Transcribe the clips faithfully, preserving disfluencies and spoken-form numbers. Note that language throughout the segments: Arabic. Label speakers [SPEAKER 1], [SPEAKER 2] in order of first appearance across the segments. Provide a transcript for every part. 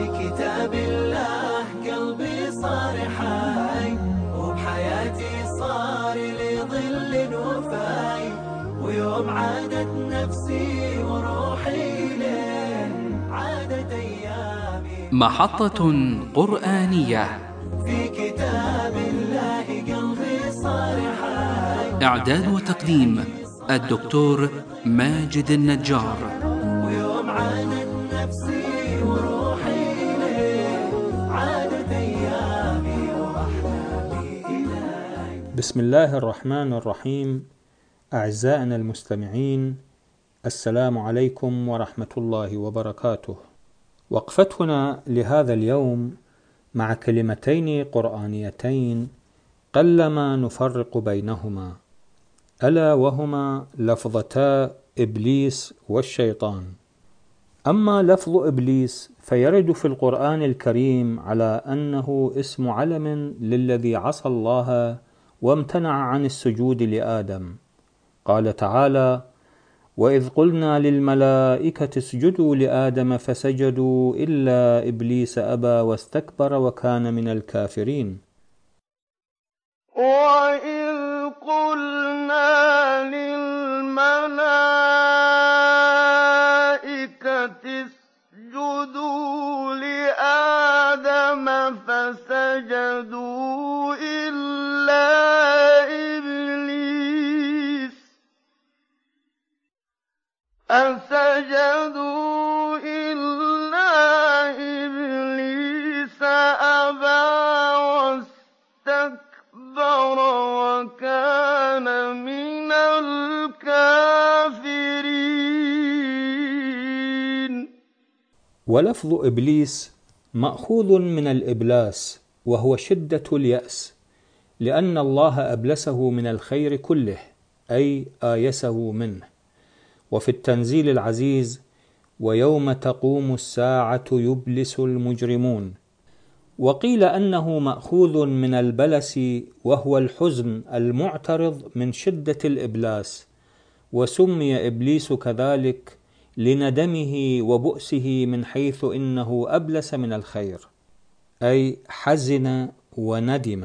[SPEAKER 1] في كتاب الله قلبي صار حي، وبحياتي صار لي ظل وفاي، ويوم عادت نفسي وروحي لين عادت أيامي.
[SPEAKER 2] محطة قرآنية
[SPEAKER 1] في كتاب الله قلبي صار حي.
[SPEAKER 2] إعداد وتقديم الدكتور ماجد النجار.
[SPEAKER 1] ويوم عادت نفسي وروحي لين عادت أيامي وأحلامي إلي.
[SPEAKER 3] بسم الله الرحمن الرحيم. أعزائنا المستمعين، السلام عليكم ورحمة الله وبركاته. وقفتنا لهذا اليوم مع كلمتين قرآنيتين قلما نفرق بينهما، ألا وهما لفظتا إبليس والشيطان. أما لفظ إبليس فيرد في القرآن الكريم على أنه اسم علم للذي عصى الله وامتنع عن السجود لآدم. قال تعالى: وإذ قلنا للملائكة اسجدوا لآدم فسجدوا إلا إبليس أبى واستكبر وكان من الكافرين.
[SPEAKER 4] وإذ قلنا للملائكة اسجدوا لآدم فسجدوا إلا إبليس أسجدوا إلا إبليس أبى واستكبر وكان من الكافرين.
[SPEAKER 3] ولفظ إبليس مأخوذ من الإبلاس، وهو شدة اليأس، لأن الله أبلسه من الخير كله، أي آيسه منه. وفي التنزيل العزيز: ويوم تقوم الساعة يبلس المجرمون. وقيل أنه مأخوذ من البلس، وهو الحزن المعترض من شدة الإبلاس، وسمي إبليس كذلك لندمه وبؤسه من حيث إنه أبلس من الخير، أي حزن وندم.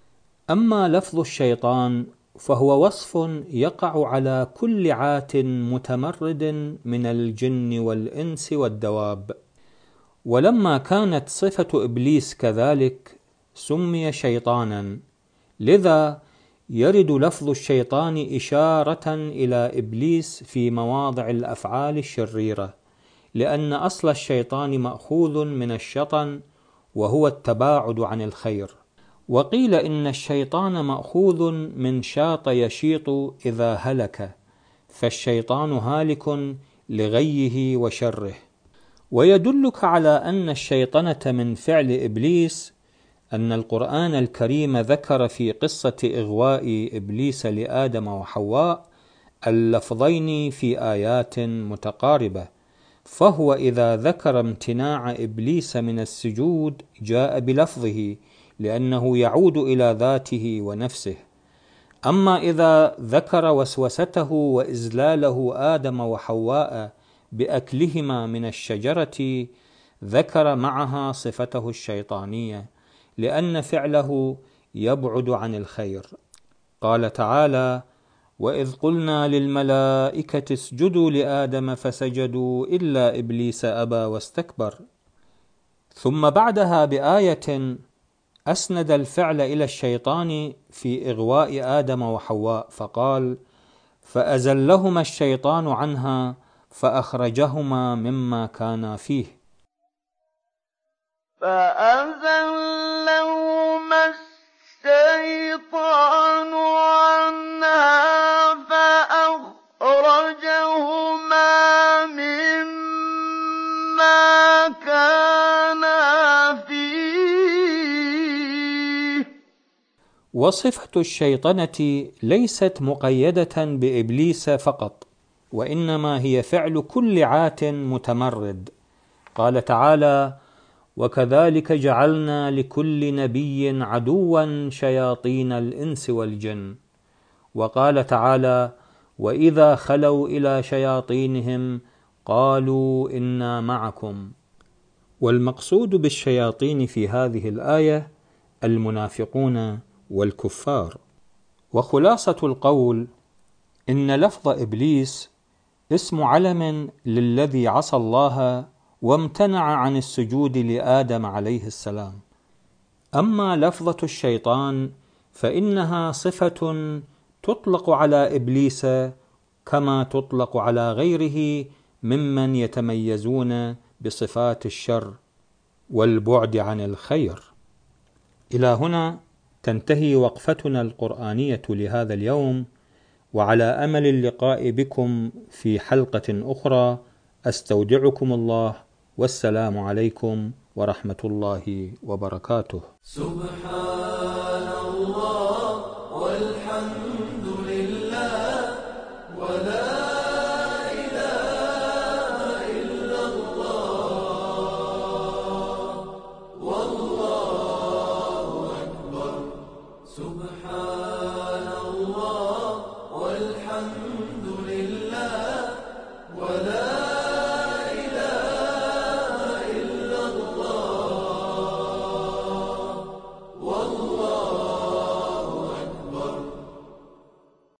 [SPEAKER 3] أما لفظ الشيطان فهو وصف يقع على كل عات متمرد من الجن والإنس والدواب. ولما كانت صفة إبليس كذلك سمي شيطانا، لذا يرد لفظ الشيطان إشارة إلى إبليس في مواضع الأفعال الشريرة، لأن أصل الشيطان مأخوذ من الشطن، وهو التباعد عن الخير. وقيل إن الشيطان مأخوذ من شاط يشيط إذا هلك، فالشيطان هالك لغيه وشره. ويدلك على أن الشيطنة من فعل إبليس أن القرآن الكريم ذكر في قصة إغواء إبليس لآدم وحواء اللفظين في آيات متقاربة، فهو إذا ذكر امتناع إبليس من السجود جاء بلفظه لأنه يعود إلى ذاته ونفسه. أما إذا ذكر وسوسته وإذلاله آدم وحواء بأكلهما من الشجرة ذكر معها صفته الشيطانية، لأن فعله يبعد عن الخير. قال تعالى: وإذ قلنا للملائكة اسجدوا لآدم فسجدوا إلا إبليس أبى واستكبر. ثم بعدها بآية أسند الفعل إلى الشيطان في إغواء آدم وحواء، فقال: فأزلهما الشيطان عنها فأخرجهما مما كانا فيه.
[SPEAKER 4] فأزلهما الشيطان عنها فأخرجهما مما كانا فيه.
[SPEAKER 3] وصفة الشيطنة ليست مقيدة بإبليس فقط، وإنما هي فعل كل عات متمرد. قال تعالى: وكذلك جعلنا لكل نبي عدوا شياطين الإنس والجن. وقال تعالى: وإذا خلوا إلى شياطينهم قالوا إنا معكم. والمقصود بالشياطين في هذه الآية المنافقون والكفار. وخلاصة القول إن لفظ إبليس اسم علم للذي عصى الله وامتنع عن السجود لآدم عليه السلام. أما لفظة الشيطان فإنها صفة تطلق على إبليس كما تطلق على غيره ممن يتميزون بصفات الشر والبعد عن الخير. إلى هنا تنتهي وقفتنا القرآنية لهذا اليوم، وعلى أمل اللقاء بكم في حلقة أخرى. أستودعكم الله، والسلام عليكم ورحمة الله وبركاته.
[SPEAKER 1] سبحان الله والحمد لله ولا إله إلا الله والله أكبر. سبحان